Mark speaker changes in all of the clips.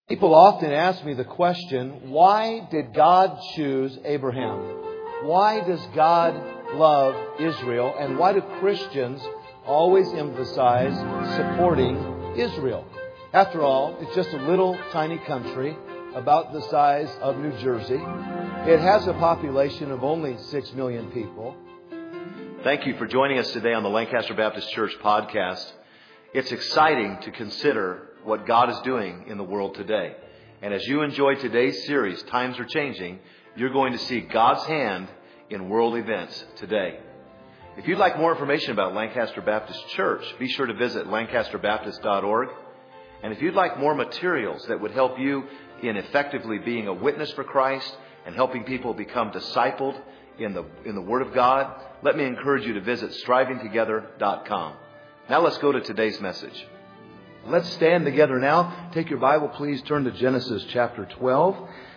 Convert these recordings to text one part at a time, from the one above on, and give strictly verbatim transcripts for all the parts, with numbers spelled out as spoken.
Speaker 1: People often ask me the question, why did God choose Abraham? Why does God love Israel? And why do Christians always emphasize supporting Israel? After all, it's just a little tiny country about the size of New Jersey. It has a population of only six million people.
Speaker 2: Thank you for joining us today on the Lancaster Baptist Church podcast. It's exciting to consider what God is doing in the world today. And as you enjoy today's series, Times Are Changing, you're going to see God's hand in world events today. If you'd like more information about Lancaster Baptist Church, be sure to visit lancaster baptist dot org. And if you'd like more materials that would help you in effectively being a witness for Christ and helping people become discipled in the in the Word of God, let me encourage you to visit striving together dot com. Now let's go to today's message.
Speaker 1: Let's stand together now. Take your Bible, please. Turn to Genesis chapter twelve.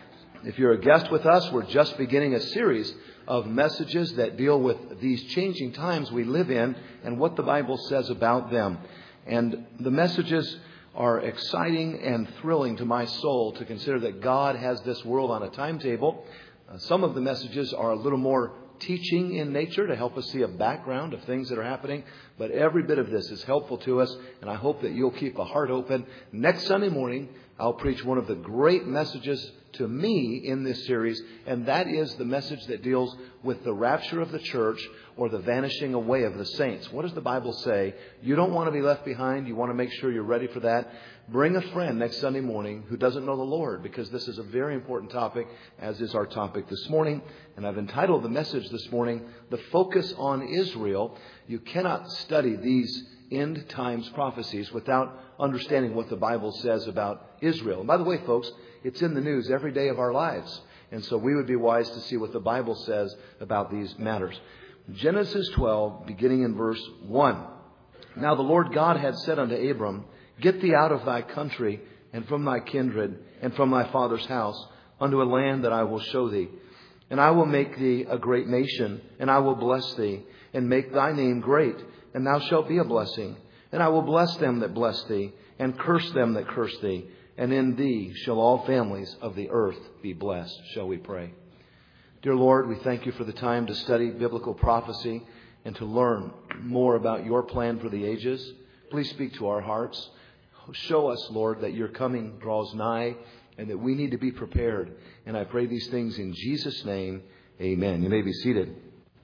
Speaker 1: If you're a guest with us, we're just beginning a series of messages that deal with these changing times we live in and what the Bible says about them. And the messages are exciting and thrilling to my soul to consider that God has this world on a timetable. Uh, some of the messages are a little more teaching in nature to help us see a background of things that are happening. But every bit of this is helpful to us, and I hope that you'll keep a heart open. Next Sunday morning, I'll preach one of the great messages to me in this series, and that is the message that deals with the rapture of the church or the vanishing away of the saints. What does the Bible say? You don't want to be left behind. You want to make sure you're ready for that. Bring a friend next Sunday morning who doesn't know the Lord, because this is a very important topic, as is our topic this morning. And I've entitled the message this morning, The Focus on Israel. You cannot study these end times prophecies without understanding what the Bible says about Israel. And by the way, folks, it's in the news every day of our lives. And so we would be wise to see what the Bible says about these matters. Genesis twelve, beginning in verse one. Now the Lord God had said unto Abram, Get thee out of thy country, and from thy kindred, and from thy father's house, unto a land that I will show thee. And I will make thee a great nation, and I will bless thee, and make thy name great, and thou shalt be a blessing. And I will bless them that bless thee, and curse them that curse thee. And in thee shall all families of the earth be blessed. Shall we pray? Dear Lord, we thank you for the time to study biblical prophecy and to learn more about your plan for the ages. Please speak to our hearts. Show us, Lord, that your coming draws nigh and that we need to be prepared. And I pray these things in Jesus' name. Amen. You may be seated.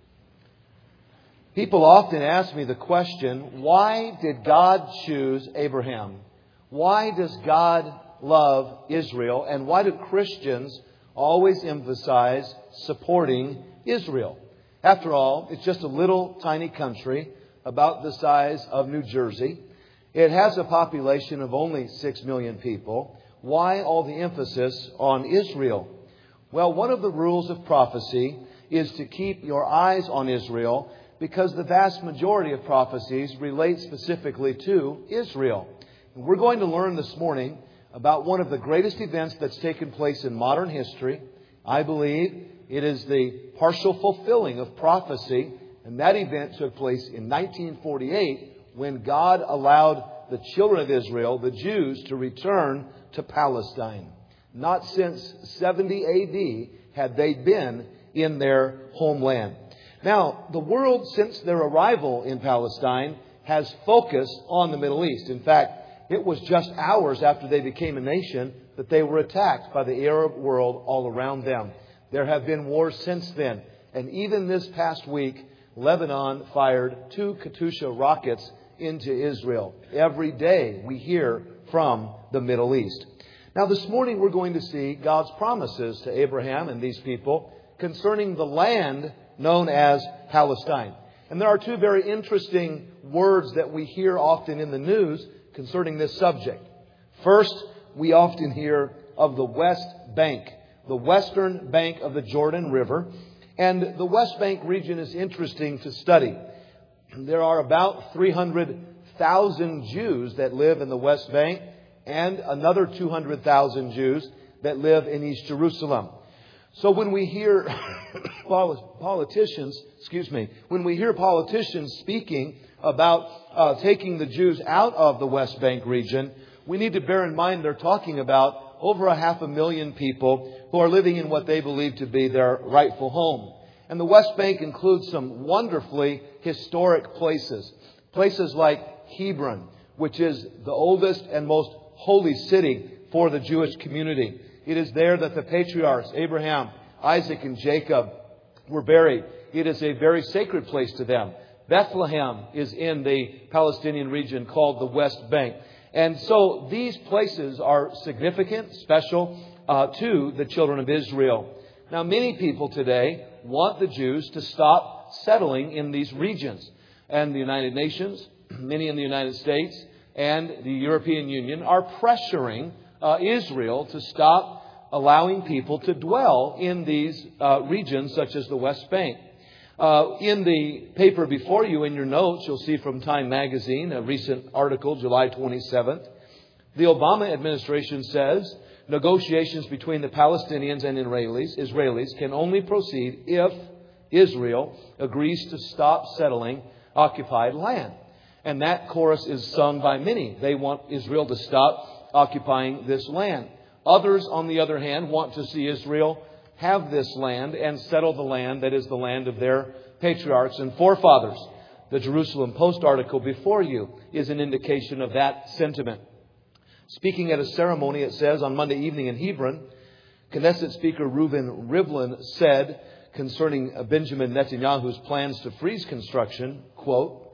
Speaker 1: People often ask me the question, why did God choose Abraham? Why does God love Israel? And why do Christians always emphasize supporting Israel? After all, it's just a little tiny country about the size of New Jersey. It has a population of only six million people. Why all the emphasis on Israel? Well, one of the rules of prophecy is to keep your eyes on Israel, because the vast majority of prophecies relate specifically to Israel. And we're going to learn this morning about one of the greatest events that's taken place in modern history. I believe it is the partial fulfilling of prophecy, and that event took place in nineteen forty-eight when God allowed the children of Israel, the Jews, to return to Palestine. Not since seventy A D had they been in their homeland. Now, the world, since their arrival in Palestine, has focused on the Middle East. In fact, it was just hours after they became a nation that they were attacked by the Arab world all around them. There have been wars since then. And even this past week, Lebanon fired two Katyusha rockets into Israel. Every day we hear from the Middle East. Now this morning we're going to see God's promises to Abraham and these people concerning the land known as Palestine. And there are two very interesting words that we hear often in the news concerning this subject. First, we often hear of the West Bank, the western bank of the Jordan River. And the West Bank region is interesting to study. There are about three hundred thousand Jews that live in the West Bank and another two hundred thousand Jews that live in East Jerusalem. So when we hear politicians, excuse me, when we hear politicians speaking about uh, taking the Jews out of the West Bank region, we need to bear in mind they're talking about over a half a million people who are living in what they believe to be their rightful home. And the West Bank includes some wonderfully historic places. Places like Hebron, which is the oldest and most holy city for the Jewish community. It is there that the patriarchs, Abraham, Isaac, and Jacob, were buried. It is a very sacred place to them. Bethlehem is in the Palestinian region called the West Bank. And so these places are significant, special uh, to the children of Israel. Now, many people today want the Jews to stop settling in these regions. And the United Nations, many in the United States, and the European Union are pressuring uh, Israel to stop allowing people to dwell in these uh, regions such as the West Bank. Uh, in the paper before you, in your notes, you'll see from Time Magazine, a recent article, July twenty-seventh. The Obama administration says negotiations between the Palestinians and Israelis, Israelis can only proceed if Israel agrees to stop settling occupied land. And that chorus is sung by many. They want Israel to stop occupying this land. Others, on the other hand, want to see Israel have this land and settle the land that is the land of their patriarchs and forefathers. The Jerusalem Post article before you is an indication of that sentiment. Speaking at a ceremony, it says, on Monday evening in Hebron, Knesset Speaker Reuven Rivlin said concerning Benjamin Netanyahu's plans to freeze construction, quote,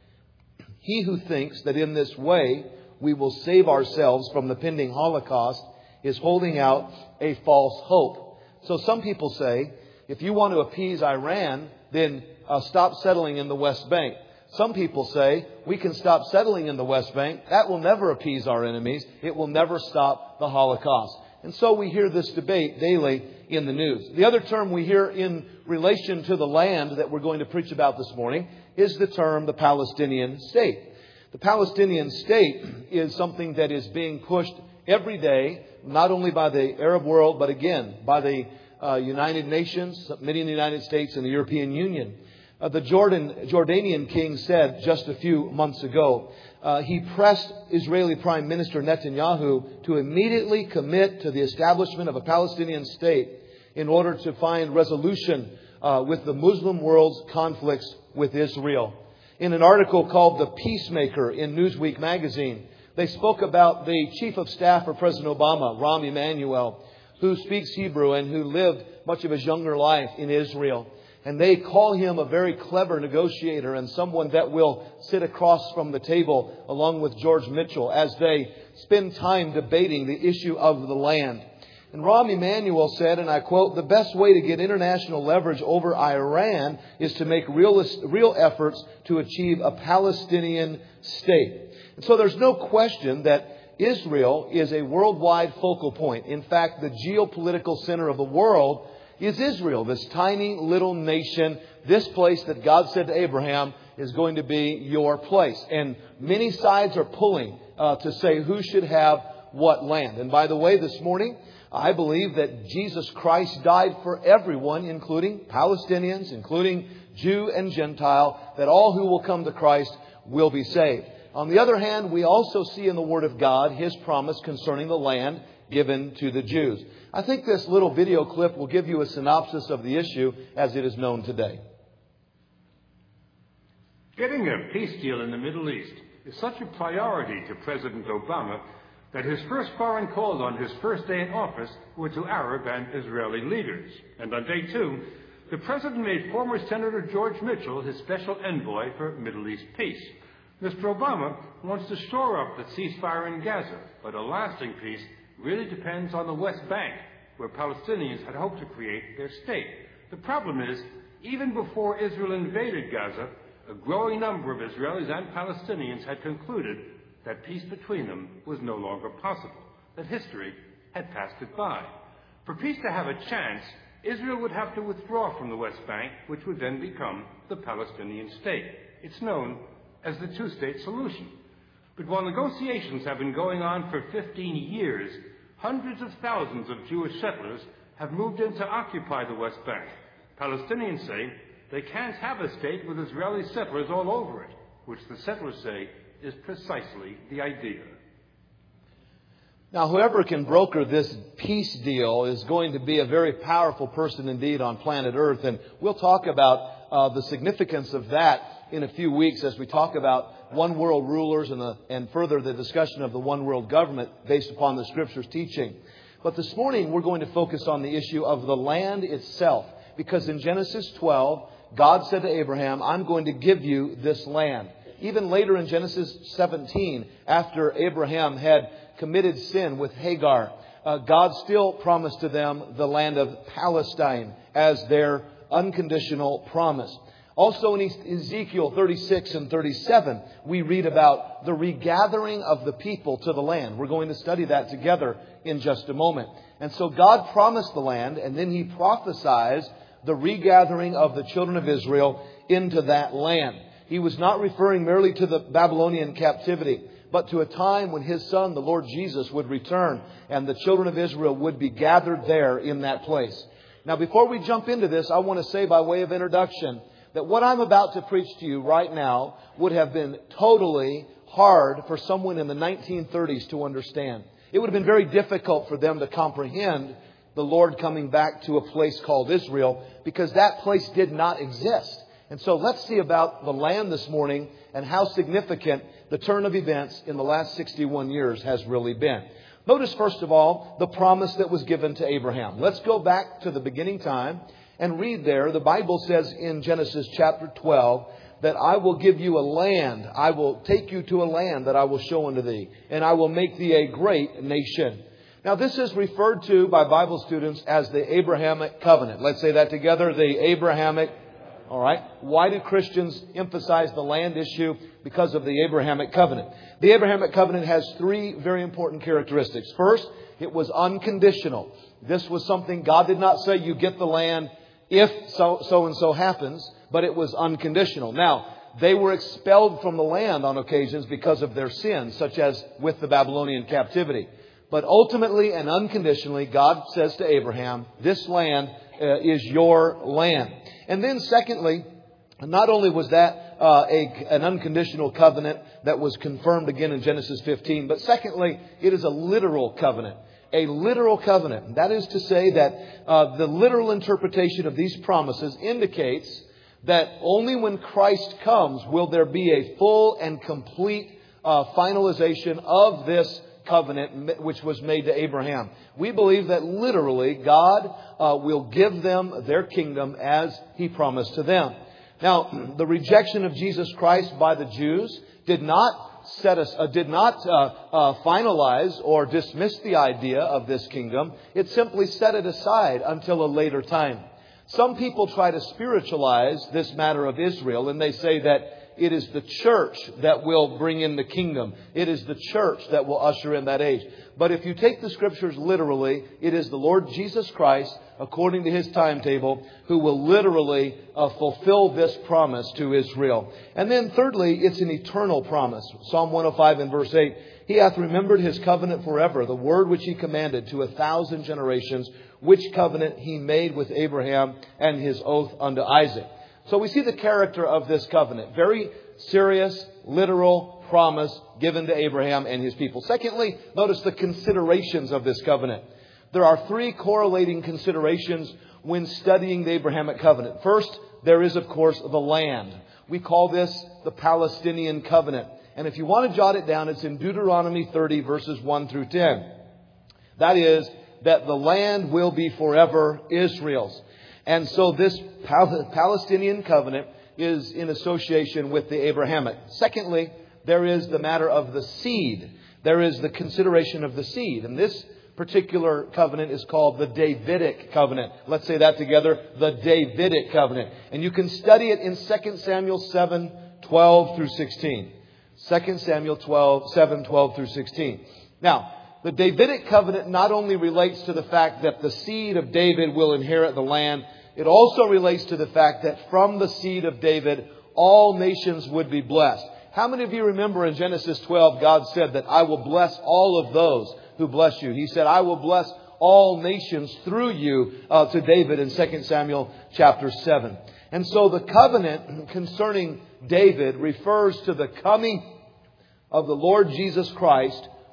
Speaker 1: "He who thinks that in this way we will save ourselves from the pending Holocaust is holding out a false hope." So some people say, if you want to appease Iran, then uh, stop settling in the West Bank. Some people say, we can stop settling in the West Bank. That will never appease our enemies. It will never stop the Holocaust. And so we hear this debate daily in the news. The other term we hear in relation to the land that we're going to preach about this morning is the term the Palestinian state. The Palestinian state is something that is being pushed every day, not only by the Arab world, but again, by the uh, United Nations, many in the United States and the European Union. Uh, the Jordan, Jordanian king said just a few months ago, uh, he pressed Israeli Prime Minister Netanyahu to immediately commit to the establishment of a Palestinian state in order to find resolution uh, with the Muslim world's conflicts with Israel. In an article called The Peacemaker in Newsweek magazine, they spoke about the chief of staff for President Obama, Rahm Emanuel, who speaks Hebrew and who lived much of his younger life in Israel. And they call him a very clever negotiator and someone that will sit across from the table along with George Mitchell as they spend time debating the issue of the land. And Rahm Emanuel said, and I quote, "The best way to get international leverage over Iran is to make real, real efforts to achieve a Palestinian state." And so there's no question that Israel is a worldwide focal point. In fact, the geopolitical center of the world is Israel, this tiny little nation, this place that God said to Abraham is going to be your place. And many sides are pulling uh, to say who should have what land. And by the way, this morning, I believe that Jesus Christ died for everyone, including Palestinians, including Jew and Gentile, that all who will come to Christ will be saved. On the other hand, we also see in the Word of God His promise concerning the land given to the Jews. I think this little video clip will give you a synopsis of the issue as it is known today.
Speaker 3: Getting a peace deal in the Middle East is such a priority to President Obama that his first foreign calls on his first day in office were to Arab and Israeli leaders. And on day two, the President made former Senator George Mitchell his special envoy for Middle East peace. Mister Obama wants to shore up the ceasefire in Gaza, but a lasting peace really depends on the West Bank, where Palestinians had hoped to create their state. The problem is, even before Israel invaded Gaza, a growing number of Israelis and Palestinians had concluded that peace between them was no longer possible, that history had passed it by. For peace to have a chance, Israel would have to withdraw from the West Bank, which would then become the Palestinian state. It's known as the two-state solution. But while negotiations have been going on for fifteen years, hundreds of thousands of Jewish settlers have moved in to occupy the West Bank. Palestinians say they can't have a state with Israeli settlers all over it, which the settlers say is precisely the idea.
Speaker 1: Now, whoever can broker this peace deal is going to be a very powerful person indeed on planet Earth. And we'll talk about uh, the significance of that in a few weeks as we talk about one world rulers and, the, and further the discussion of the one world government based upon the Scripture's teaching. But this morning we're going to focus on the issue of the land itself. Because in Genesis twelve, God said to Abraham, I'm going to give you this land. Even later in Genesis seventeen, after Abraham had committed sin with Hagar, uh, God still promised to them the land of Palestine as their unconditional promise. Also in Ezekiel thirty-six and thirty-seven, we read about the regathering of the people to the land. We're going to study that together in just a moment. And so God promised the land, and then He prophesied the regathering of the children of Israel into that land. He was not referring merely to the Babylonian captivity, but to a time when His Son, the Lord Jesus, would return and the children of Israel would be gathered there in that place. Now, before we jump into this, I want to say by way of introduction that what I'm about to preach to you right now would have been totally hard for someone in the nineteen thirties to understand. It would have been very difficult for them to comprehend the Lord coming back to a place called Israel, because that place did not exist. And so let's see about the land this morning and how significant the turn of events in the last sixty-one years has really been. Notice, first of all, the promise that was given to Abraham. Let's go back to the beginning time and read there. The Bible says in Genesis chapter twelve that I will give you a land. I will take you to a land that I will show unto thee, and I will make thee a great nation. Now, this is referred to by Bible students as the Abrahamic covenant. Let's say that together, the Abrahamic. All right. Why do Christians emphasize the land issue? Because of the Abrahamic covenant. The Abrahamic covenant has three very important characteristics. First, it was unconditional. This was something God did not say you get the land if so, so and so happens, but it was unconditional. Now, they were expelled from the land on occasions because of their sins, such as with the Babylonian captivity. But ultimately and unconditionally, God says to Abraham, this land uh, is your land. And then secondly, not only was that uh, a, an unconditional covenant that was confirmed again in Genesis fifteen, but secondly, it is a literal covenant. A literal covenant. That is to say that uh, the literal interpretation of these promises indicates that only when Christ comes will there be a full and complete uh, finalization of this covenant which was made to Abraham. We believe that literally God uh, will give them their kingdom as He promised to them. Now, the rejection of Jesus Christ by the Jews did not set us, uh, did not uh, uh, finalize or dismiss the idea of this kingdom. It simply set it aside until a later time. Some people try to spiritualize this matter of Israel, and they say that it is the church that will bring in the kingdom. It is the church that will usher in that age. But if you take the Scriptures literally, it is the Lord Jesus Christ, according to His timetable, who will literally uh, fulfill this promise to Israel. And then thirdly, it's an eternal promise. Psalm one oh five and verse eight. He hath remembered His covenant forever, the word which He commanded to a thousand generations, which covenant He made with Abraham and His oath unto Isaac. So we see the character of this covenant. Very serious, literal promise given to Abraham and his people. Secondly, notice the considerations of this covenant. There are three correlating considerations when studying the Abrahamic covenant. First, there is, of course, the land. We call this the Palestinian covenant. And if you want to jot it down, it's in Deuteronomy thirty, verses one through ten. That is, that the land will be forever Israel's. And so this Palestinian covenant is in association with the Abrahamic. Secondly, there is the matter of the seed. There is the consideration of the seed. And this particular covenant is called the Davidic covenant. Let's say that together, the Davidic covenant. And you can study it in Second Samuel seven, twelve through sixteen. Second Samuel twelve, seven, twelve through sixteen. Now, the Davidic covenant not only relates to the fact that the seed of David will inherit the land, it also relates to the fact that from the seed of David, all nations would be blessed. How many of you remember in Genesis twelve, God said that I will bless all of those who bless you? He said, I will bless all nations through you uh, to David in Second Samuel chapter seven. And so the covenant concerning David refers to the coming of the Lord Jesus Christ,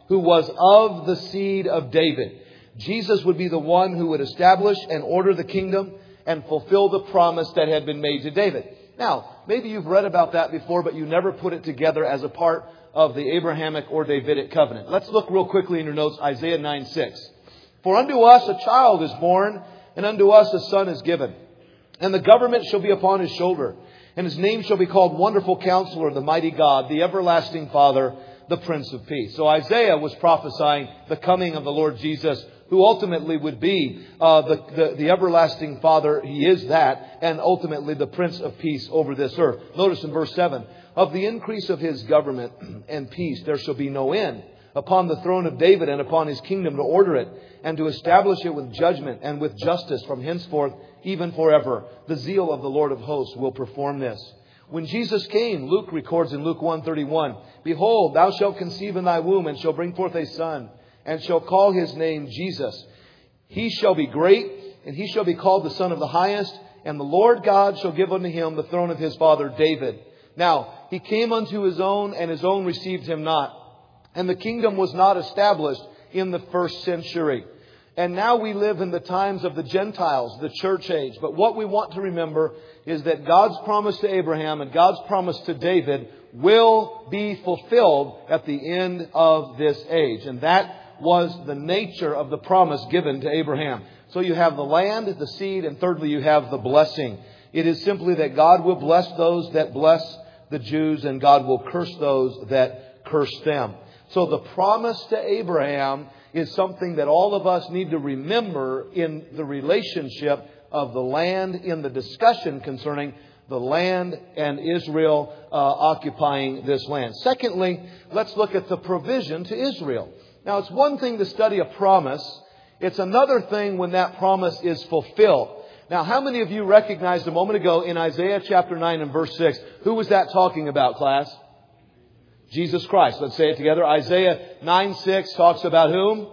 Speaker 1: who was of the seed of David. Jesus would be the one who would establish and order the kingdom and fulfill the promise that had been made to David. Now, maybe you've read about that before, but you never put it together as a part of the Abrahamic or Davidic covenant. Let's look real quickly in your notes, Isaiah nine six. For unto us a child is born, and unto us a son is given. And the government shall be upon his shoulder. And his name shall be called Wonderful Counselor, the Mighty God, the Everlasting Father, the Prince of Peace. So Isaiah was prophesying the coming of the Lord Jesus, who ultimately would be uh, the, the, the Everlasting Father. He is that. And ultimately the Prince of Peace over this earth. Notice in verse seven. Of the increase of his government and peace there shall be no end, upon the throne of David and upon his kingdom, to order it and to establish it with judgment and with justice from henceforth, even forever. The zeal of the Lord of hosts will perform this. When Jesus came, Luke records in Luke one thirty-one, Behold, thou shalt conceive in thy womb, and shall bring forth a son, and shall call his name Jesus. He shall be great, and he shall be called the Son of the Highest, and the Lord God shall give unto him the throne of his father David. Now, he came unto his own, and his own received him not. And the kingdom was not established in the first century. And now we live in the times of the Gentiles, the church age. But what we want to remember is that God's promise to Abraham and God's promise to David will be fulfilled at the end of this age. And that was the nature of the promise given to Abraham. So you have the land, the seed, and thirdly you have the blessing. It is simply that God will bless those that bless the Jews, and God will curse those that curse them. So the promise to Abraham is something that all of us need to remember in the relationship of the land, in the discussion concerning the land and Israel uh, occupying this land. Secondly, let's look at the provision to Israel. Now, it's one thing to study a promise. It's another thing when that promise is fulfilled. Now, how many of you recognized a moment ago in Isaiah chapter nine and verse six, who was that talking about, class? Jesus Christ. Let's say it together. Isaiah nine six talks about whom?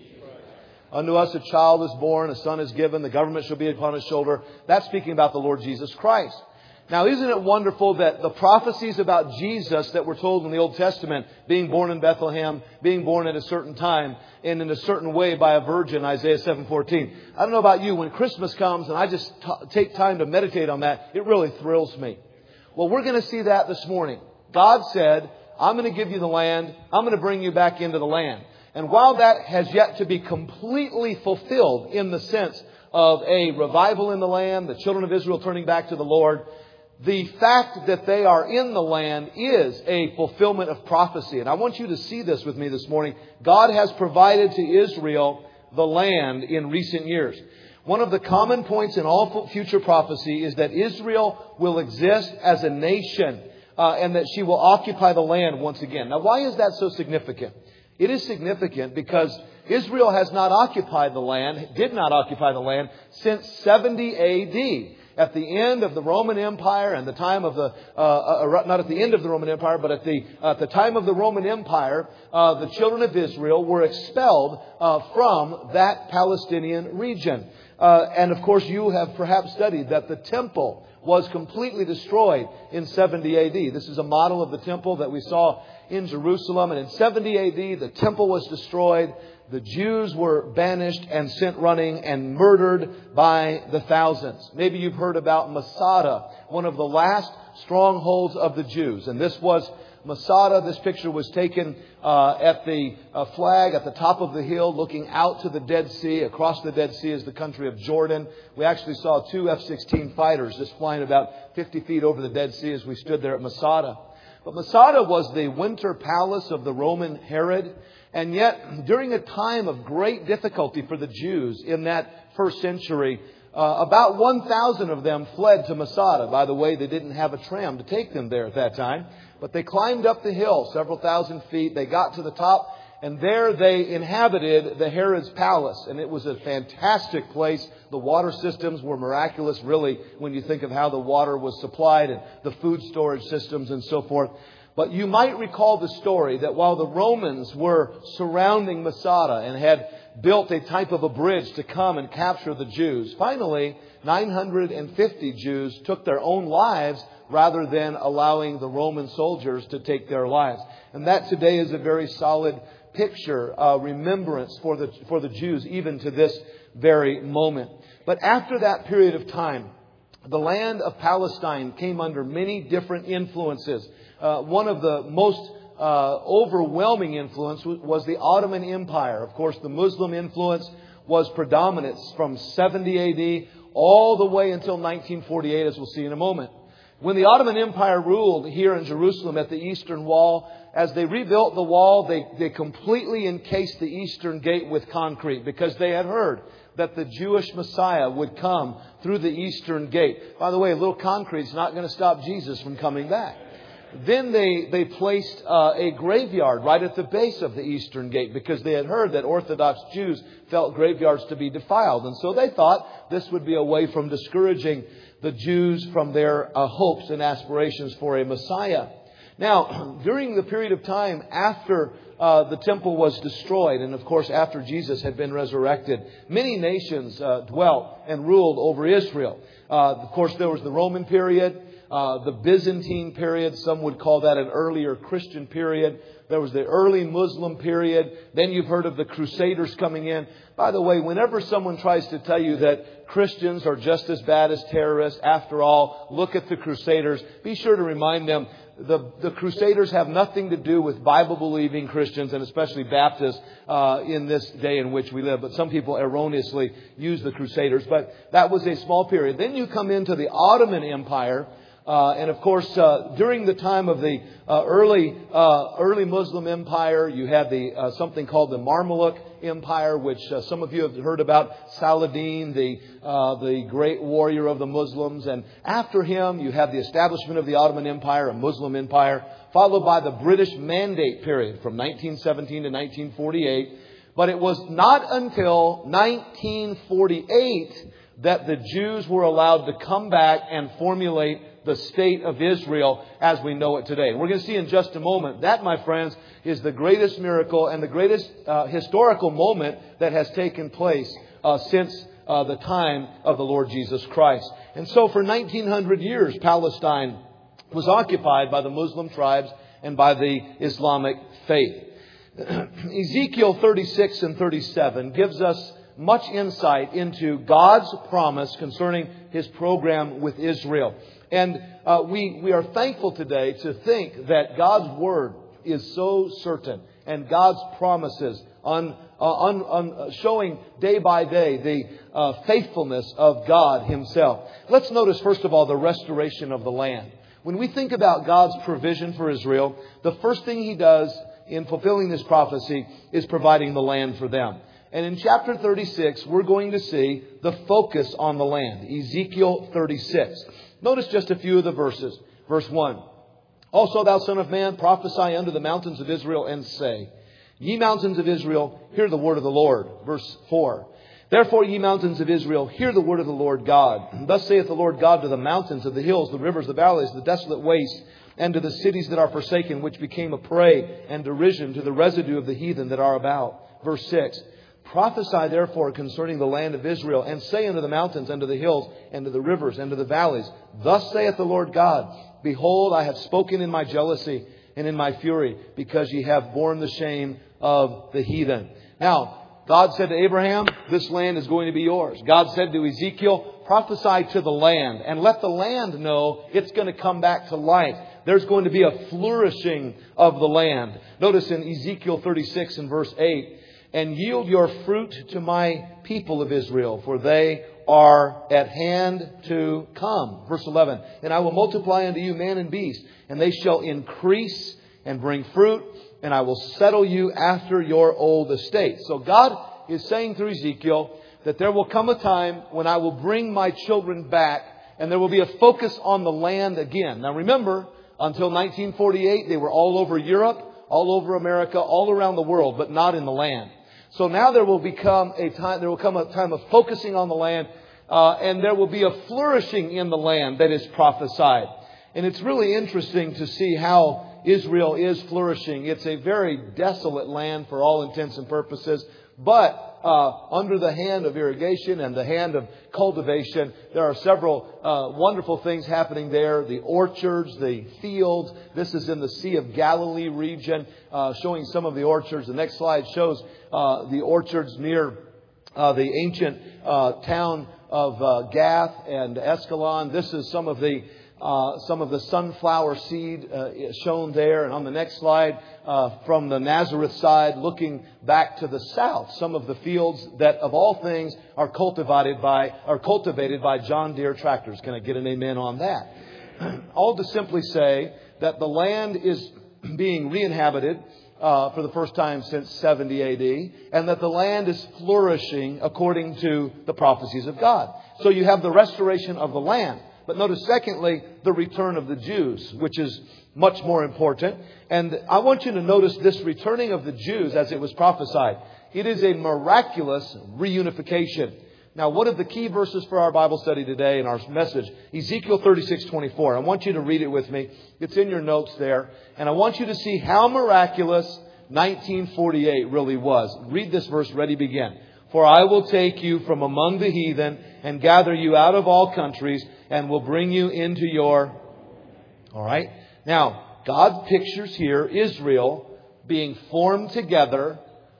Speaker 1: Unto us a child is born, a son is given, the government shall be upon his shoulder. That's speaking about the Lord Jesus Christ. Now, isn't it wonderful that the prophecies about Jesus that were told in the Old Testament, being born in Bethlehem, being born at a certain time, and in a certain way by a virgin, Isaiah seven fourteen. I don't know about you, when Christmas comes and I just t- take time to meditate on that, it really thrills me. Well, we're going to see that this morning. God said, I'm going to give you the land. I'm going to bring you back into the land. And while that has yet to be completely fulfilled in the sense of a revival in the land, the children of Israel turning back to the Lord, the fact that they are in the land is a fulfillment of prophecy. And I want you to see this with me this morning. God has provided to Israel the land in recent years. One of the common points in all future prophecy is that Israel will exist as a nation. Uh, and that she will occupy the land once again. Now, why is that so significant? It is significant because Israel has not occupied the land, did not occupy the land, since seventy A D. At the end of the Roman Empire and the time of the, uh, uh, not at the end of the Roman Empire, but at the, uh, at the time of the Roman Empire, uh, the children of Israel were expelled uh, from that Palestinian region. Uh, and of course, you have perhaps studied that the temple was completely destroyed in seventy A D. This is a model of the temple that we saw in Jerusalem. And in seventy A D, the temple was destroyed. The Jews were banished and sent running and murdered by the thousands. Maybe you've heard about Masada, one of the last strongholds of the Jews. And this was Masada. This picture was taken uh, at the uh, flag at the top of the hill, looking out to the Dead Sea. Across the Dead Sea is the country of Jordan. We actually saw two F sixteen fighters just flying about fifty feet over the Dead Sea as we stood there at Masada. But Masada was the winter palace of the Roman Herod. And yet, during a time of great difficulty for the Jews in that first century, Uh, about one thousand of them fled to Masada. By the way, they didn't have a tram to take them there at that time. But they climbed up the hill several thousand feet. They got to the top, and there they inhabited the Herod's palace. And it was a fantastic place. The water systems were miraculous, really, when you think of how the water was supplied and the food storage systems and so forth. But you might recall the story that while the Romans were surrounding Masada and had built a type of a bridge to come and capture the Jews, finally, nine hundred fifty Jews took their own lives rather than allowing the Roman soldiers to take their lives. And that today is a very solid picture, uh, remembrance for the, for the Jews even to this very moment. But after that period of time, the land of Palestine came under many different influences. Uh, one of the most uh, overwhelming influence was the Ottoman Empire. Of course, the Muslim influence was predominant from seventy A D all the way until nineteen forty-eight, as we'll see in a moment. When the Ottoman Empire ruled here in Jerusalem at the Eastern Wall, as they rebuilt the wall, they, they completely encased the Eastern Gate with concrete because they had heard that the Jewish Messiah would come through the Eastern Gate. By the way, a little concrete is not going to stop Jesus from coming back. Then they, they placed uh, a graveyard right at the base of the Eastern Gate because they had heard that Orthodox Jews felt graveyards to be defiled. And so they thought this would be a way from discouraging the Jews from their uh, hopes and aspirations for a Messiah. Now, during the period of time after uh, the temple was destroyed, and of course after Jesus had been resurrected, many nations uh, dwelt and ruled over Israel. Uh, of course, there was the Roman period, uh, the Byzantine period. Some would call that an earlier Christian period. There was the early Muslim period. Then you've heard of the Crusaders coming in. By the way, whenever someone tries to tell you that Christians are just as bad as terrorists, after all, look at the Crusaders, be sure to remind them The, the Crusaders have nothing to do with Bible-believing Christians, and especially Baptists, uh, in this day in which we live. But some people erroneously use the Crusaders. But that was a small period. Then you come into the Ottoman Empire. Uh, and of course, uh, during the time of the uh, early uh, early Muslim Empire, you had the uh, something called the Mamluk Empire, which uh, some of you have heard about. Saladin, the uh, the great warrior of the Muslims, and after him, you have the establishment of the Ottoman Empire, a Muslim empire, followed by the British Mandate period from nineteen seventeen to nineteen forty-eight. But it was not until nineteen forty-eight that the Jews were allowed to come back and formulate the state of Israel as we know it today. We're going to see in just a moment. That, my friends, is the greatest miracle and the greatest uh, historical moment that has taken place uh, since uh, the time of the Lord Jesus Christ. And so for nineteen hundred years, Palestine was occupied by the Muslim tribes and by the Islamic faith. Ezekiel thirty-six and thirty-seven gives us much insight into God's promise concerning His program with Israel. And uh, we, we are thankful today to think that God's Word is so certain and God's promises on, uh, on, on showing day by day the uh, faithfulness of God Himself. Let's notice, first of all, the restoration of the land. When we think about God's provision for Israel, the first thing He does in fulfilling this prophecy is providing the land for them. And in chapter thirty-six, we're going to see the focus on the land. Ezekiel thirty-six. Notice just a few of the verses. Verse one. Also, thou son of man, prophesy unto the mountains of Israel and say, Ye mountains of Israel, hear the word of the Lord. Verse four. Therefore, ye mountains of Israel, hear the word of the Lord God. Thus saith the Lord God to the mountains of the hills, the rivers, the valleys, the desolate wastes, and to the cities that are forsaken, which became a prey and derision to the residue of the heathen that are about. Verse six. Prophesy therefore concerning the land of Israel, and say unto the mountains, and to the hills, and to the rivers, and to the valleys, Thus saith the Lord God, Behold, I have spoken in my jealousy and in my fury, because ye have borne the shame of the heathen. Now, God said to Abraham, this land is going to be yours. God said to Ezekiel, prophesy to the land, and let the land know it's going to come back to life. There's going to be a flourishing of the land. Notice in Ezekiel thirty-six and verse eight, And yield your fruit to my people of Israel, for they are at hand to come. Verse eleven. And I will multiply unto you man and beast, and they shall increase and bring fruit, and I will settle you after your old estate. So God is saying through Ezekiel that there will come a time when I will bring my children back, and there will be a focus on the land again. Now remember, until nineteen forty-eight, they were all over Europe, all over America, all around the world, but not in the land. So now there will become a time, there will come a time of focusing on the land, uh, and there will be a flourishing in the land that is prophesied. And it's really interesting to see how Israel is flourishing. It's a very desolate land for all intents and purposes, but uh, under the hand of irrigation and the hand of cultivation. There are several uh, wonderful things happening there. The orchards, the fields. This is in the Sea of Galilee region, uh, showing some of the orchards. The next slide shows uh, the orchards near uh, the ancient uh, town of uh, Gath and Escalon. This is some of the Uh, some of the sunflower seed uh, shown there. And on the next slide, uh, from the Nazareth side, looking back to the south, some of the fields that of all things are cultivated by, are cultivated by John Deere tractors. Can I get an amen on that? All to simply say that the land is being re-inhabited uh, for the first time since seventy A D, and that the land is flourishing according to the prophecies of God. So you have the restoration of the land. But notice, secondly, the return of the Jews, which is much more important. And I want you to notice this returning of the Jews as it was prophesied. It is a miraculous reunification. Now, what are the key verses for our Bible study today in our message? Ezekiel thirty-six twenty-four. I want you to read it with me. It's in your notes there. And I want you to see how miraculous nineteen forty-eight really was. Read this verse, ready, begin. For I will take you from among the heathen and gather you out of all countries and will bring you into your... All right. Now, God pictures here Israel being formed together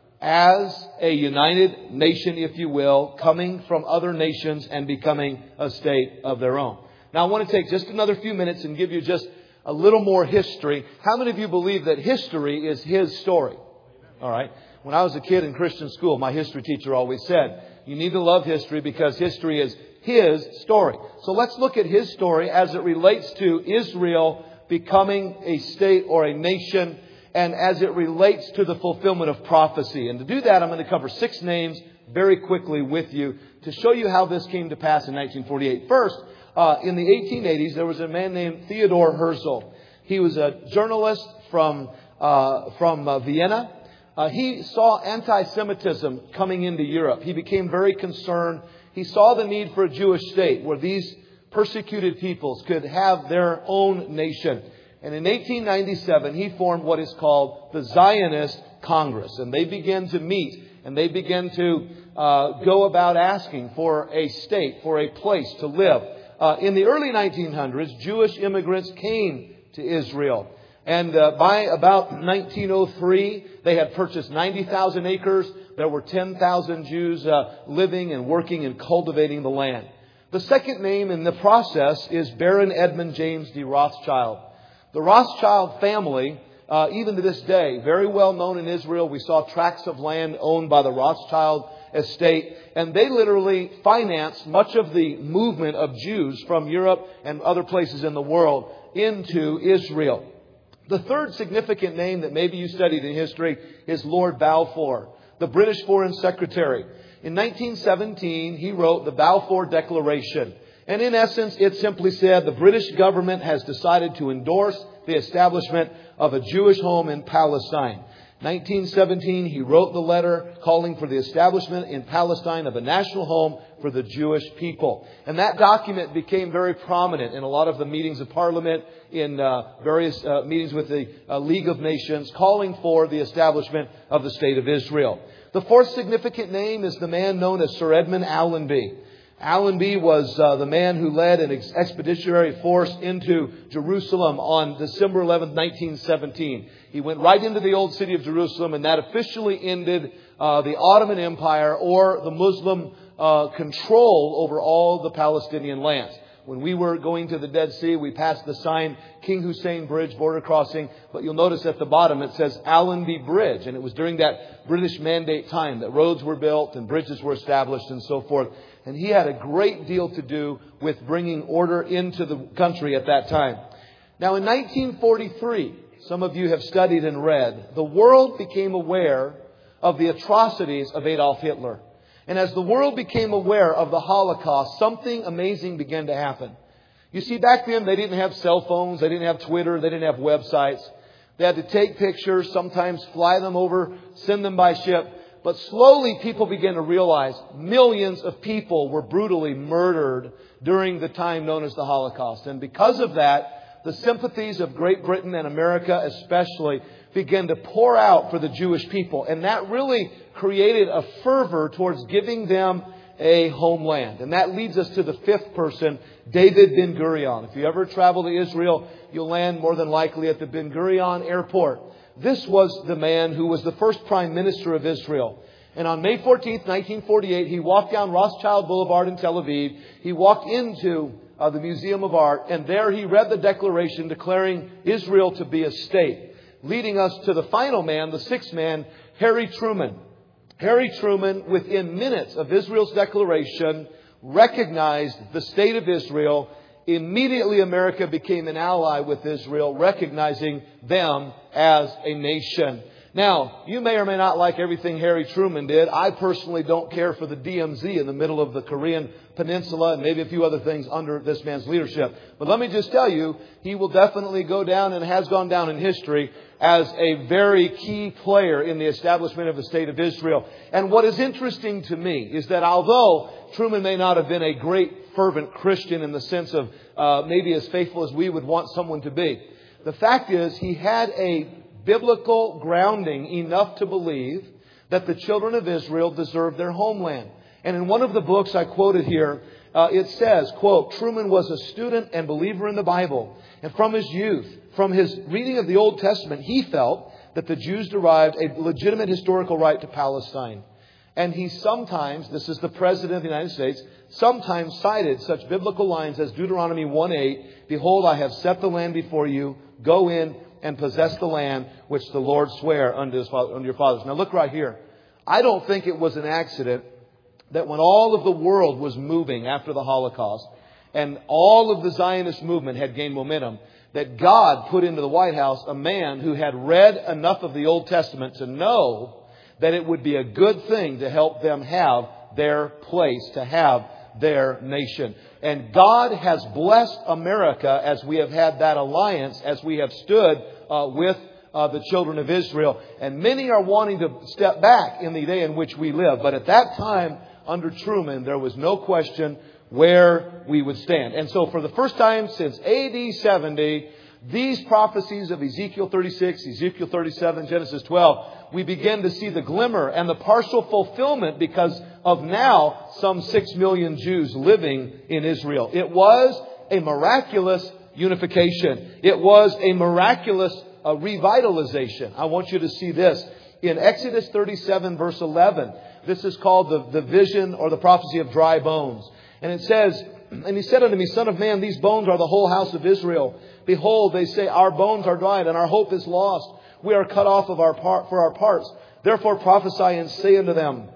Speaker 1: as a united nation, if you will, coming from other nations and becoming a state of their own. Now, I want to take just another few minutes and give you just a little more history. How many of you believe that history is His story? All right. When I was a kid in Christian school, my history teacher always said, you need to love history because history is His story. So let's look at His story as it relates to Israel becoming a state or a nation, and as it relates to the fulfillment of prophecy. And to do that, I'm going to cover six names very quickly with you to show you how this came to pass in nineteen forty-eight. First, uh, in the eighteen eighties, there was a man named Theodor Herzl. He was a journalist from, uh, from uh, Vienna. Uh, he saw anti-Semitism coming into Europe. He became very concerned. He saw the need for a Jewish state where these persecuted peoples could have their own nation. And in eighteen ninety-seven, he formed what is called the Zionist Congress. And they began to meet and they began to uh, go about asking for a state, for a place to live. Uh, in the early nineteen hundreds, Jewish immigrants came to Israel. And uh, by about nineteen oh three, they had purchased ninety thousand acres. There were ten thousand Jews uh, living and working and cultivating the land. The second name in the process is Baron Edmund James de Rothschild. The Rothschild family, uh, even to this day, very well known in Israel. We saw tracts of land owned by the Rothschild estate. And they literally financed much of the movement of Jews from Europe and other places in the world into Israel. The third significant name that maybe you studied in history is Lord Balfour, the British Foreign Secretary. In nineteen seventeen, he wrote the Balfour Declaration. And in essence, it simply said the British government has decided to endorse the establishment of a Jewish home in Palestine. nineteen seventeen, he wrote the letter calling for the establishment in Palestine of a national home for the Jewish people. And that document became very prominent in a lot of the meetings of Parliament, in uh, various uh, meetings with the uh, League of Nations, calling for the establishment of the State of Israel. The fourth significant name is the man known as Sir Edmund Allenby. Allenby was uh, the man who led an ex- expeditionary force into Jerusalem on December eleventh, nineteen seventeen. He went right into the old city of Jerusalem, and that officially ended uh, the Ottoman Empire, or the Muslim uh, control over all the Palestinian lands. When we were going to the Dead Sea, we passed the sign, King Hussein Bridge, border crossing. But you'll notice at the bottom it says Allenby Bridge. And it was during that British Mandate time that roads were built and bridges were established and so forth. And he had a great deal to do with bringing order into the country at that time. Now in nineteen forty-three, some of you have studied and read, the world became aware of the atrocities of Adolf Hitler. And as the world became aware of the Holocaust, something amazing began to happen. You see, back then they didn't have cell phones, they didn't have Twitter, they didn't have websites. They had to take pictures, sometimes fly them over, send them by ship. But slowly people began to realize millions of people were brutally murdered during the time known as the Holocaust. And because of that, the sympathies of Great Britain and America especially began to pour out for the Jewish people. And that really created a fervor towards giving them a homeland. And that leads us to the fifth person, David Ben Gurion. If you ever travel to Israel, you'll land more than likely at the Ben Gurion airport. This was the man who was the first prime minister of Israel. And on May fourteenth, nineteen forty-eight, he walked down Rothschild Boulevard in Tel Aviv. He walked into uh, the Museum of Art, and there he read the declaration declaring Israel to be a state, leading us to the final man, the sixth man, Harry Truman. Harry Truman, within minutes of Israel's declaration, recognized the state of Israel. Immediately, America became an ally with Israel, recognizing them as a nation. Now, you may or may not like everything Harry Truman did. I personally don't care for the D M Z in the middle of the Korean Peninsula and maybe a few other things under this man's leadership. But let me just tell you, he will definitely go down and has gone down in history as a very key player in the establishment of the state of Israel. And what is interesting to me is that although Truman may not have been a great fervent Christian in the sense of uh, maybe as faithful as we would want someone to be, the fact is he had a biblical grounding enough to believe that the children of Israel deserved their homeland. And in one of the books I quoted here, uh, it says, quote, Truman was a student and believer in the Bible. And from his youth, from his reading of the Old Testament, he felt that the Jews derived a legitimate historical right to Palestine. And he sometimes, this is the President of the United States, sometimes cited such biblical lines as Deuteronomy one eight, Behold, I have set the land before you, go in and possess the land which the Lord sware unto, his father, unto your fathers. Now look right here. I don't think it was an accident that when all of the world was moving after the Holocaust and all of the Zionist movement had gained momentum, that God put into the White House a man who had read enough of the Old Testament to know that it would be a good thing to help them have their place, to have their nation. And God has blessed America as we have had that alliance, as we have stood uh, with uh, the children of Israel. And many are wanting to step back in the day in which we live. But at that time, under Truman, there was no question where we would stand. And so for the first time since A D seventy, these prophecies of Ezekiel thirty-six, Ezekiel thirty-seven, Genesis twelve, we begin to see the glimmer and the partial fulfillment because of now some six million Jews living in Israel. It was a miraculous unification. It was a miraculous uh, revitalization. I want you to see this. In Exodus thirty-seven, verse eleven, this is called the, the vision or the prophecy of dry bones. And it says, And he said unto me, Son of man, these bones are the whole house of Israel. Behold, they say, Our bones are dried, and our hope is lost. We are cut off of our part for our parts. Therefore prophesy and say unto them,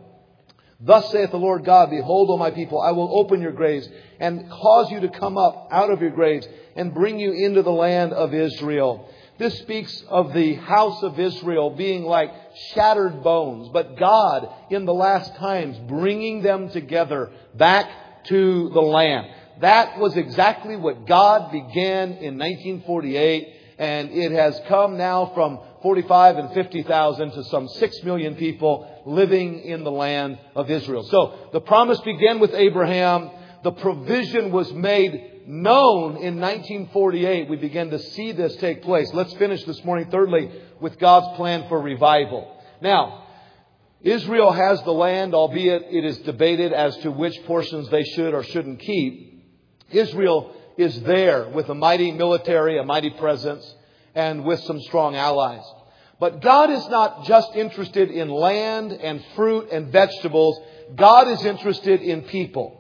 Speaker 1: Thus saith the Lord God, Behold, O my people, I will open your graves and cause you to come up out of your graves and bring you into the land of Israel. This speaks of the house of Israel being like shattered bones, but God in the last times bringing them together back to the land. That was exactly what God began in nineteen forty-eight, and it has come now from forty-five and fifty thousand to some six million people living in the land of Israel. So the promise began with Abraham. The provision was made known in nineteen forty-eight. We began to see this take place. Let's finish this morning, thirdly, with God's plan for revival. Now, Israel has the land, albeit it is debated as to which portions they should or shouldn't keep. Israel is there with a mighty military, a mighty presence, and with some strong allies. But God is not just interested in land and fruit and vegetables. God is interested in people.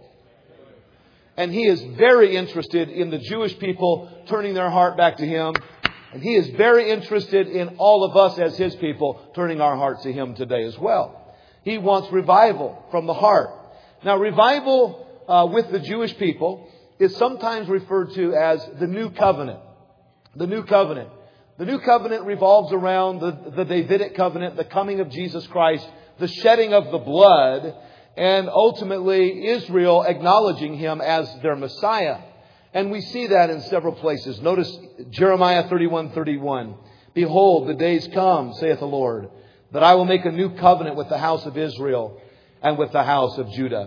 Speaker 1: And He is very interested in the Jewish people turning their heart back to Him. And He is very interested in all of us as His people turning our hearts to Him today as well. He wants revival from the heart. Now, revival uh, with the Jewish people is sometimes referred to as the New Covenant. The New Covenant. The New Covenant revolves around the, the Davidic covenant, the coming of Jesus Christ, the shedding of the blood, and ultimately Israel acknowledging Him as their Messiah. And we see that in several places. Notice Jeremiah thirty-one thirty-one. Behold, the days come, saith the Lord, that I will make a new covenant with the house of Israel and with the house of Judah.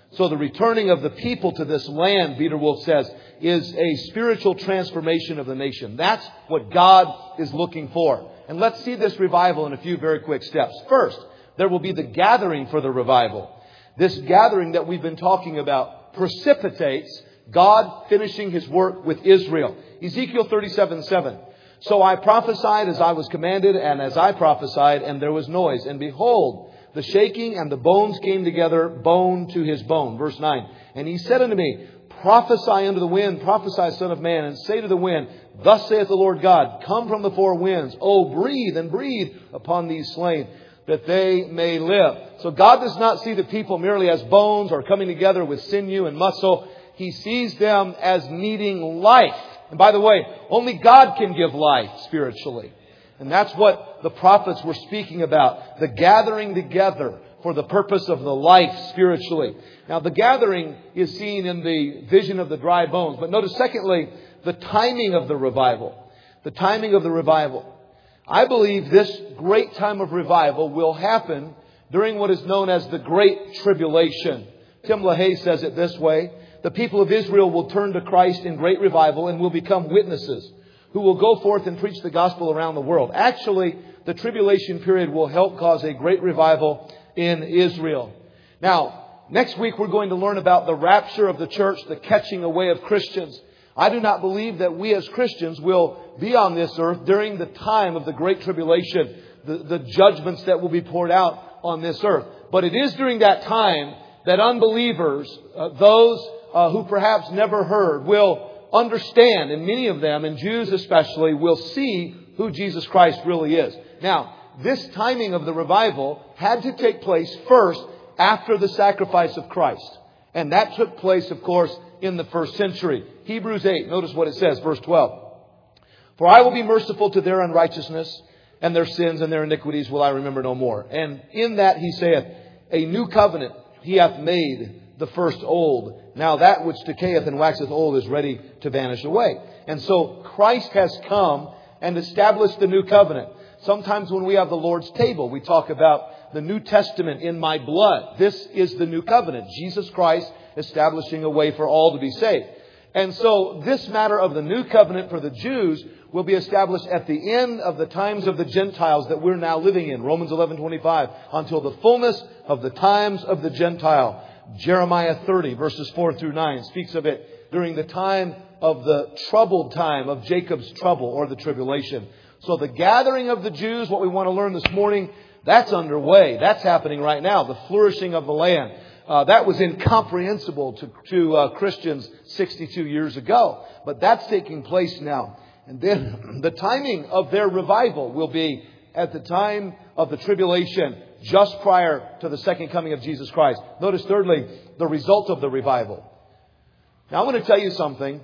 Speaker 1: So the returning of the people to this land, Peter Wolf says, is a spiritual transformation of the nation. That's what God is looking for. And let's see this revival in a few very quick steps. First, there will be the gathering for the revival. This gathering that we've been talking about precipitates God finishing His work with Israel. Ezekiel thirty-seven seven. So I prophesied as I was commanded, and as I prophesied, and there was noise. And behold, the shaking and the bones came together, bone to his bone. Verse nine. And he said unto me, prophesy unto the wind, prophesy, son of man, and say to the wind, thus saith the Lord God, come from the four winds. Oh, breathe and breathe upon these slain, that they may live. So God does not see the people merely as bones or coming together with sinew and muscle. He sees them as needing life. And by the way, only God can give life spiritually. And that's what the prophets were speaking about. The gathering together for the purpose of the life spiritually. Now the gathering is seen in the vision of the dry bones. But notice secondly, the timing of the revival. The timing of the revival. I believe this great time of revival will happen during what is known as the Great Tribulation. Tim LaHaye says it this way. The people of Israel will turn to Christ in great revival and will become witnesses who will go forth and preach the gospel around the world. Actually, the tribulation period will help cause a great revival in Israel. Now, next week we're going to learn about the rapture of the church, the catching away of Christians. I do not believe that we as Christians will be on this earth during the time of the great tribulation, the, the judgments that will be poured out on this earth. But it is during that time that unbelievers, uh, those uh, who perhaps never heard, will understand, and many of them, and Jews especially, will see who Jesus Christ really is. Now, this timing of the revival had to take place first after the sacrifice of Christ. And that took place, of course, in the first century. Hebrews eight, notice what it says, verse twelve. For I will be merciful to their unrighteousness, and their sins and their iniquities will I remember no more. And in that he saith, a new covenant he hath made, the first old. Now that which decayeth and waxeth old is ready to vanish away. And so Christ has come and established the new covenant. Sometimes when we have the Lord's table, we talk about the New Testament in my blood. This is the new covenant. Jesus Christ establishing a way for all to be saved. And so this matter of the new covenant for the Jews will be established at the end of the times of the Gentiles that we're now living in. Romans eleven twenty-five. Until the fullness of the times of the Gentile. Jeremiah thirty verses four through nine speaks of it during the time of the troubled time of Jacob's trouble or the tribulation. So the gathering of the Jews, what we want to learn this morning, that's underway. That's happening right now. The flourishing of the land. Uh, that was incomprehensible to, to uh, Christians sixty-two years ago. But that's taking place now. And then the timing of their revival will be at the time of the tribulation, just prior to the second coming of Jesus Christ. Notice thirdly, the result of the revival. Now I want to tell you something.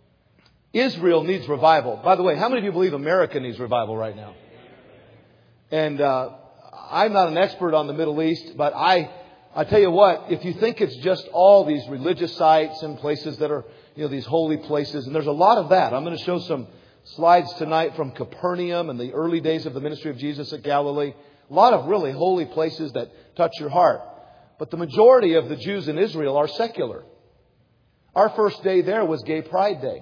Speaker 1: Israel needs revival. By the way, how many of you believe America needs revival right now? And uh, I'm not an expert on the Middle East, but I, I tell you what, if you think it's just all these religious sites and places that are, you know, these holy places, and there's a lot of that. I'm going to show some slides tonight from Capernaum and the early days of the ministry of Jesus at Galilee. A lot of really holy places that touch your heart. But the majority of the Jews in Israel are secular. Our first day there was Gay Pride Day.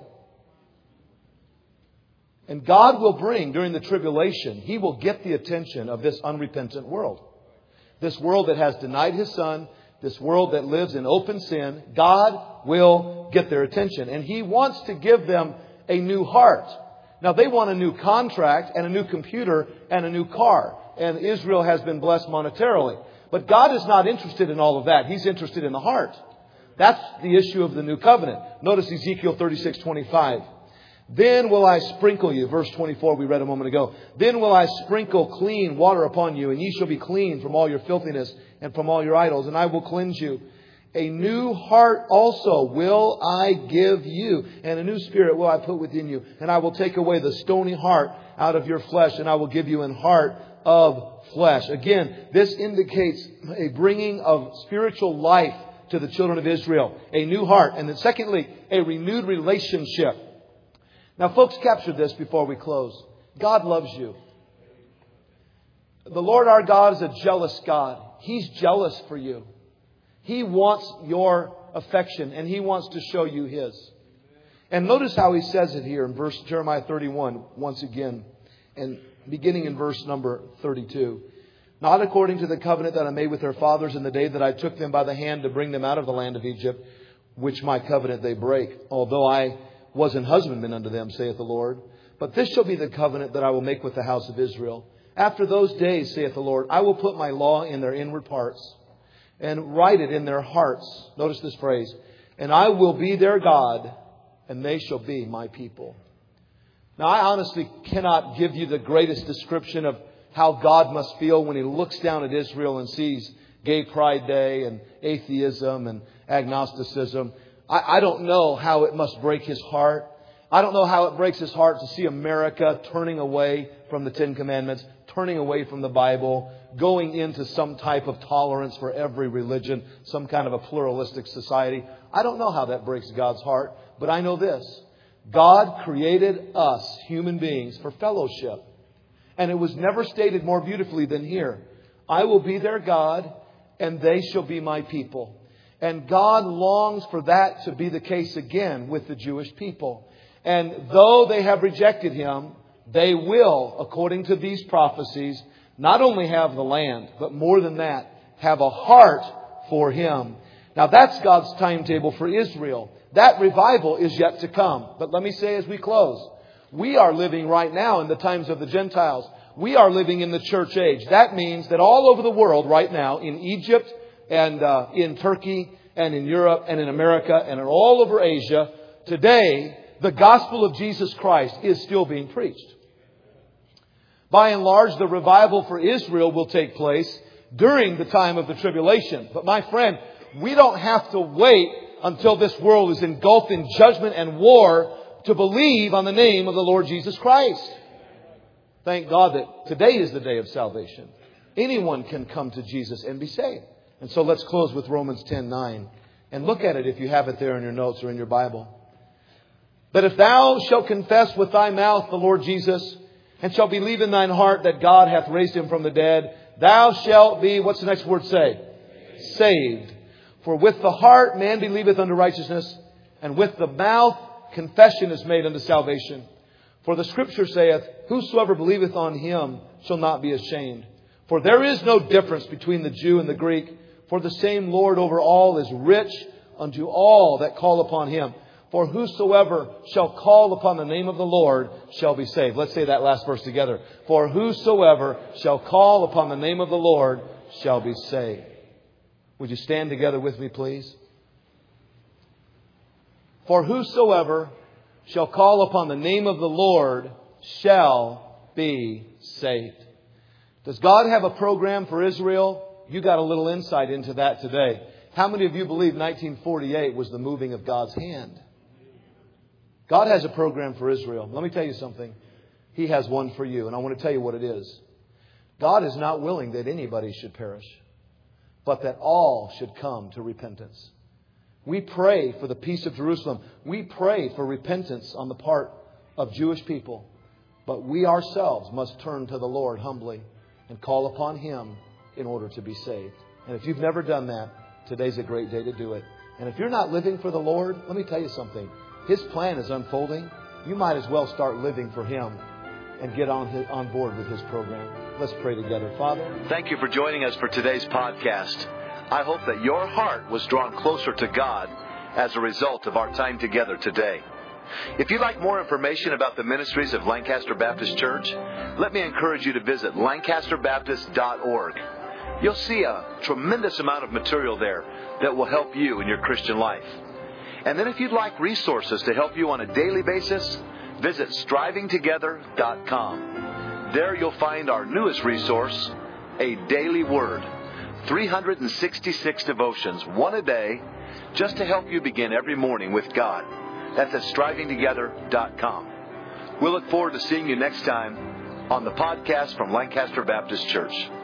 Speaker 1: And God will bring, during the tribulation, He will get the attention of this unrepentant world. This world that has denied His Son, this world that lives in open sin, God will get their attention. And He wants to give them a new heart. Now, they want a new contract and a new computer and a new car. And Israel has been blessed monetarily. But God is not interested in all of that. He's interested in the heart. That's the issue of the new covenant. Notice Ezekiel thirty-six twenty-five. Then will I sprinkle you. Verse twenty-four we read a moment ago. Then will I sprinkle clean water upon you, and ye shall be clean from all your filthiness and from all your idols, and I will cleanse you. A new heart also will I give you, and a new spirit will I put within you. And I will take away the stony heart out of your flesh, and I will give you an heart of flesh. Again, this indicates a bringing of spiritual life to the children of Israel. A new heart. And then secondly, a renewed relationship. Now, folks, capture this before we close. God loves you. The Lord our God is a jealous God. He's jealous for you. He wants your affection, and He wants to show you His. And notice how He says it here in verse Jeremiah thirty-one, once again, and beginning in verse number thirty-two. Not according to the covenant that I made with their fathers in the day that I took them by the hand to bring them out of the land of Egypt, which my covenant they break, although I was an husbandman unto them, saith the Lord. But this shall be the covenant that I will make with the house of Israel. After those days, saith the Lord, I will put my law in their inward parts and write it in their hearts. Notice this phrase. And I will be their God, and they shall be my people. Now, I honestly cannot give you the greatest description of how God must feel when He looks down at Israel and sees Gay Pride Day and atheism and agnosticism. I, I don't know how it must break His heart. I don't know how it breaks His heart to see America turning away from the Ten Commandments, turning away from the Bible, going into some type of tolerance for every religion, some kind of a pluralistic society. I don't know how that breaks God's heart, but I know this. God created us, human beings, for fellowship. And it was never stated more beautifully than here. I will be their God, and they shall be my people. And God longs for that to be the case again with the Jewish people. And though they have rejected Him, they will, according to these prophecies, not only have the land, but more than that, have a heart for Him. Now that's God's timetable for Israel. That revival is yet to come. But let me say as we close, we are living right now in the times of the Gentiles. We are living in the church age. That means that all over the world right now, in Egypt and uh, in Turkey and in Europe and in America and in all over Asia, today the gospel of Jesus Christ is still being preached. By and large, the revival for Israel will take place during the time of the tribulation. But my friend, we don't have to wait until this world is engulfed in judgment and war to believe on the name of the Lord Jesus Christ. Thank God that today is the day of salvation. Anyone can come to Jesus and be saved. And so let's close with Romans ten nine. And look at it if you have it there in your notes or in your Bible. But if thou shalt confess with thy mouth the Lord Jesus, and shalt believe in thine heart that God hath raised Him from the dead, thou shalt be, what's the next word say? Saved. For with the heart man believeth unto righteousness, and with the mouth confession is made unto salvation. For the Scripture saith, whosoever believeth on Him shall not be ashamed. For there is no difference between the Jew and the Greek, for the same Lord over all is rich unto all that call upon Him. For whosoever shall call upon the name of the Lord shall be saved. Let's say that last verse together. For whosoever shall call upon the name of the Lord shall be saved. Would you stand together with me, please? For whosoever shall call upon the name of the Lord shall be saved. Does God have a program for Israel? You got a little insight into that today. How many of you believe nineteen forty-eight was the moving of God's hand? God has a program for Israel. Let me tell you something. He has one for you, and I want to tell you what it is. God is not willing that anybody should perish, but that all should come to repentance. We pray for the peace of Jerusalem. We pray for repentance on the part of Jewish people. But we ourselves must turn to the Lord humbly and call upon Him in order to be saved. And if you've never done that, today's a great day to do it. And if you're not living for the Lord, let me tell you something. His plan is unfolding. You might as well start living for Him and get on his, on board with His program. Let's pray together. Father,
Speaker 2: thank you for joining us for today's podcast. I hope that your heart was drawn closer to God as a result of our time together today. If you'd like more information about the ministries of Lancaster Baptist Church, let me encourage you to visit lancaster baptist dot org. You'll see a tremendous amount of material there that will help you in your Christian life. And then if you'd like resources to help you on a daily basis, visit striving together dot com. There you'll find our newest resource, A Daily Word. three hundred sixty-six devotions, one a day, just to help you begin every morning with God. That's at striving together dot com. We'll look forward to seeing you next time on the podcast from Lancaster Baptist Church.